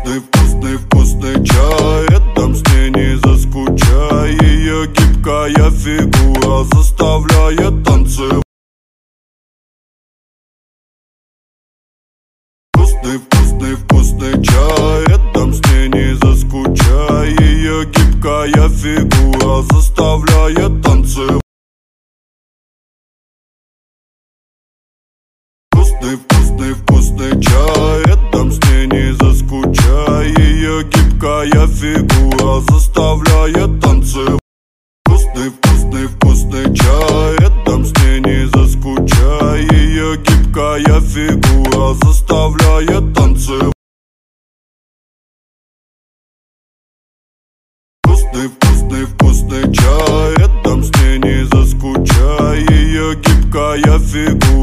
Вкусный, вкусный, вкусный чай, рядом с ней не заскучай. Ее гибкая фигура заставляет танцевать. Вкусный, вкусный, вкусный чай, рядом с ней не заскучай. Ее гибкая фигура заставляет танцевать. Вкусный, вкусный, вкусный чай, рядом с ней не заскучай. Ее гибкая фигура заставляет танцевать. Вкусный, вкусный, вкусный чай, рядом с ней не заскучай. Ее гибкая фигура заставляет танцевать. Вкусный, вкусный, вкусный чай, рядом с ней не заскучай. Ее гибкая фигура